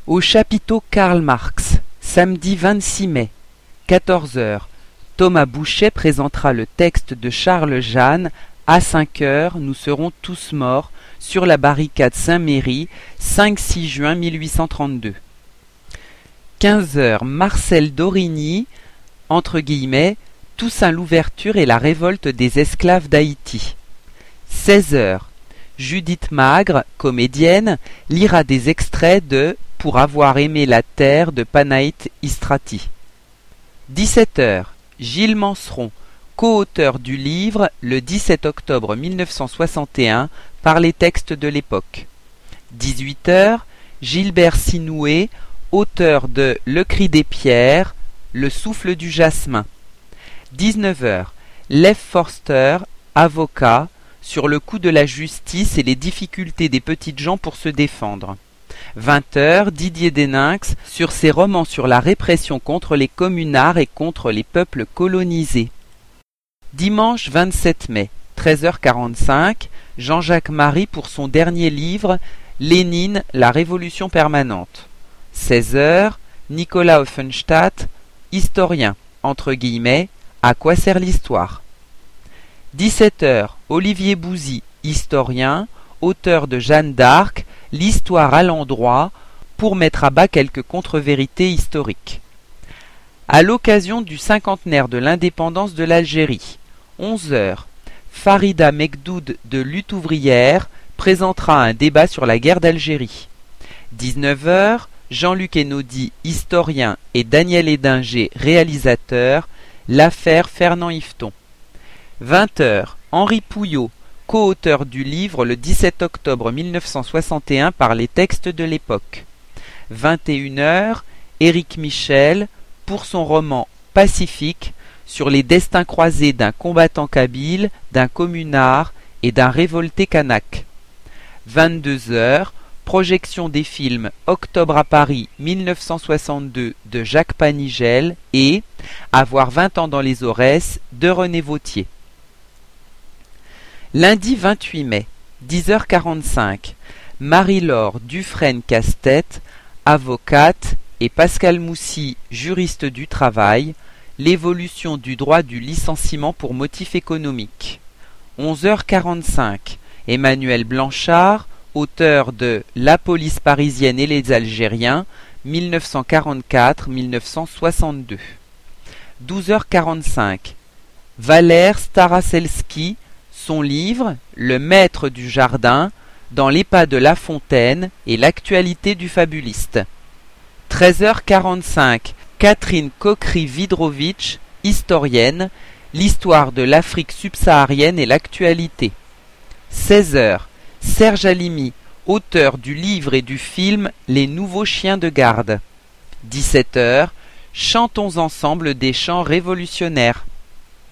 Au chapiteau Karl Marx, samedi 26 mai, 14 heures, Thomas Bouchet présentera le texte de Charles Jeanne. À 5 heures, nous serons tous morts sur la barricade Saint-Méry, 5-6 juin 1832. 15 heures, Marcel Dorigny, entre guillemets, Toussaint l'ouverture et la révolte des esclaves d'Haïti. 16 heures, Judith Magre, comédienne, lira des extraits de Pour avoir aimé la terre de Panaït Istrati. 17 heures, Gilles Manceron, co-auteur du livre le 17 octobre 1961 par les textes de l'époque. 18 heures, Gilbert Sinoué, auteur de Le cri des pierres, Le souffle du jasmin. 19 heures, Lev Forster, avocat, sur le coût de la justice et les difficultés des petites gens pour se défendre. 20 heures, Didier Deninx, sur ses romans sur la répression contre les communards et contre les peuples colonisés. Dimanche 27 mai, 13h45, Jean-Jacques Marie pour son dernier livre, Lénine, la révolution permanente. 16 heures, Nicolas Offenstadt, historien, entre guillemets, à quoi sert l'histoire? 17 heures, Olivier Bouzy, historien, auteur de Jeanne d'Arc, l'histoire à l'endroit, pour mettre à bas quelques contre-vérités historiques. À l'occasion du cinquantenaire de l'indépendance de l'Algérie, 11 heures, Farida Mekdoud de Lutte ouvrière présentera un débat sur la guerre d'Algérie. 19 heures, Jean-Luc Enaudi, historien, et Daniel Edinger, réalisateur, l'affaire Fernand Yveton. 20 heures, Henri Pouillot, co-auteur du livre le 17 octobre 1961 par les textes de l'époque. 21 heures, Éric Michel, pour son roman Pacifique, sur les destins croisés d'un combattant kabyle, d'un communard et d'un révolté kanak. 22 heures, projection des films Octobre à Paris 1962 de Jacques Panigel et Avoir 20 ans dans les Aurès de René Vauthier. Lundi 28 mai, 10h45, Marie-Laure Dufresne-Castet, avocate, et Pascal Moussy, juriste du travail, l'évolution du droit du licenciement pour motif économique. 11h45, Emmanuel Blanchard, auteur de La police parisienne et les Algériens, 1944-1962. 12h45, Valère Staracelski, son livre Le maître du jardin, dans les pas de La Fontaine et l'actualité du fabuliste. 13h45, Catherine Cockry-Vidrovitch, historienne, l'histoire de l'Afrique subsaharienne et l'actualité. 16h, Serge Halimi, auteur du livre et du film Les nouveaux chiens de garde. 17h, Chantons ensemble des chants révolutionnaires.